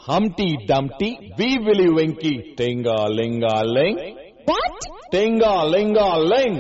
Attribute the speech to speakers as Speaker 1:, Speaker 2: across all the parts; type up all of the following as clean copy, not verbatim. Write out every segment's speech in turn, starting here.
Speaker 1: Humpty Dumpty, wee willy winky, ting-a-ling-a-ling.
Speaker 2: What?
Speaker 1: Ting-a-ling-a-ling.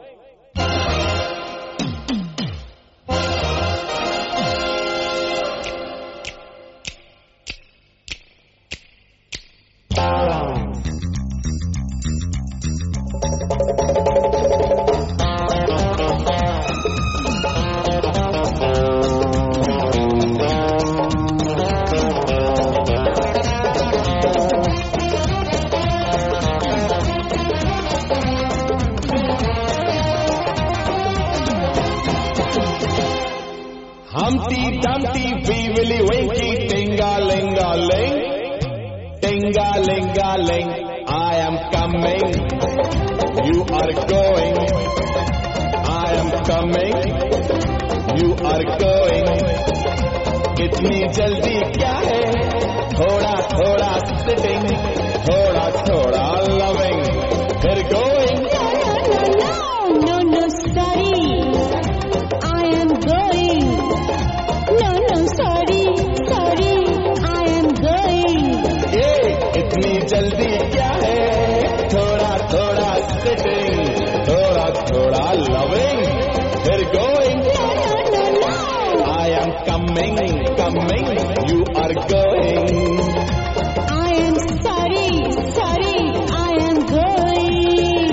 Speaker 1: Humpty Dumpty, wee willy winky, ting-a-ling-a-ling. Ting-a-ling-a-ling, I am coming. You are going. I am coming. You are going. कितनी जल्दी क्या है? थोड़ा थोड़ा sitting, थोड़ा थोड़ा loving, फिर going.
Speaker 2: No, no, sorry. I am going. No, sorry, I am going.
Speaker 1: इतनी जल्दी क्या है? थोड़ा थोड़ा sitting, थोड़ा थोड़ा loving, फिर going.
Speaker 2: No.
Speaker 1: I am coming, you are going.
Speaker 2: I am sorry, I am going.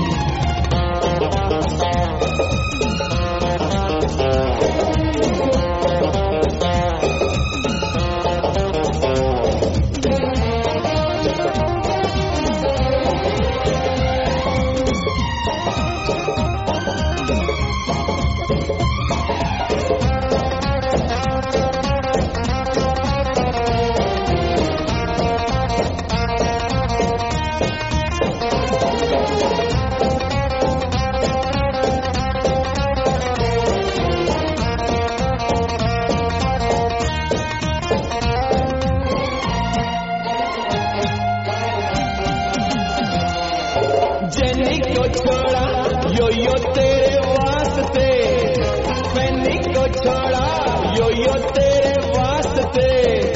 Speaker 1: Jenny को छोड़ा यो तेरे वास्ते, फैनी को छोड़ा यो तेरे वास्ते,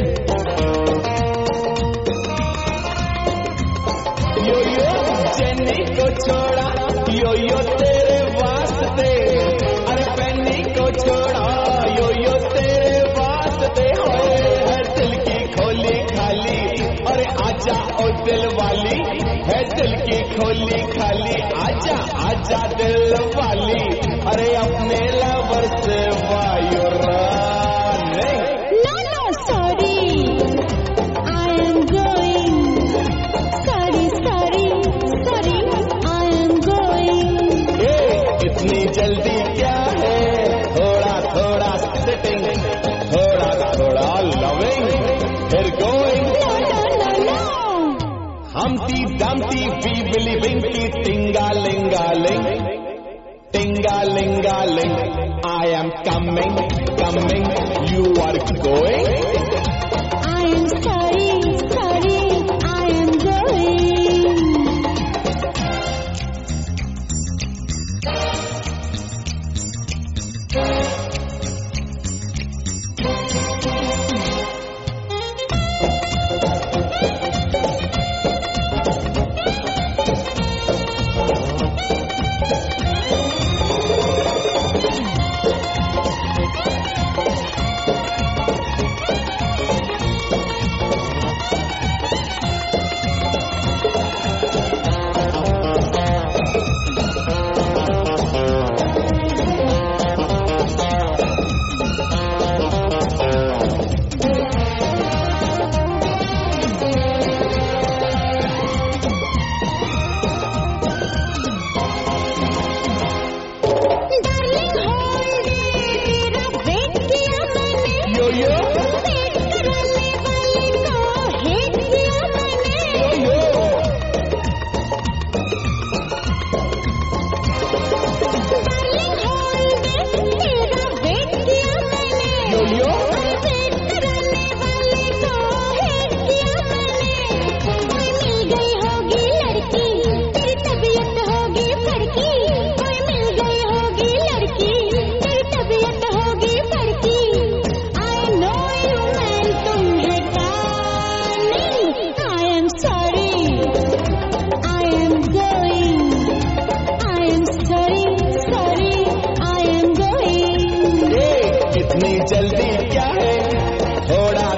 Speaker 1: यो जेनी को छोड़ा यो तेरे वास्ते, अरे फैनी को छोड़ा यो तेरे वास्ते, है दिल की खोली खाली, अरे आजा ओ दिल वाली, है दिल की खोली खाली, आजा आजा दिल वाली, अरे अपने लवर से वायु रानी.
Speaker 2: No, sorry. I am going. Sorry, I am going.
Speaker 1: इतनी जल्दी क्या है? थोड़ा थोड़ा sitting, थोड़ा थोड़ा loving, फिर going.
Speaker 2: No.
Speaker 1: Humpty Dumpty, wee willy winky, ting-a-ling-a-ling. Ting-a-ling-a-ling, I am coming, you are going.
Speaker 2: I am sorry, I am going.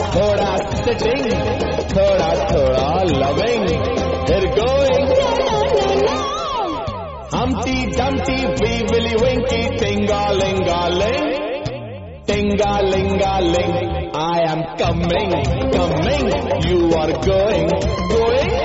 Speaker 1: thoda sitting, thoda loving. They're going.
Speaker 2: No.
Speaker 1: Humpty Dumpty, wee willy winky, ting-a-ling-a-ling, ting-a-ling-a-ling. I am coming, you are going.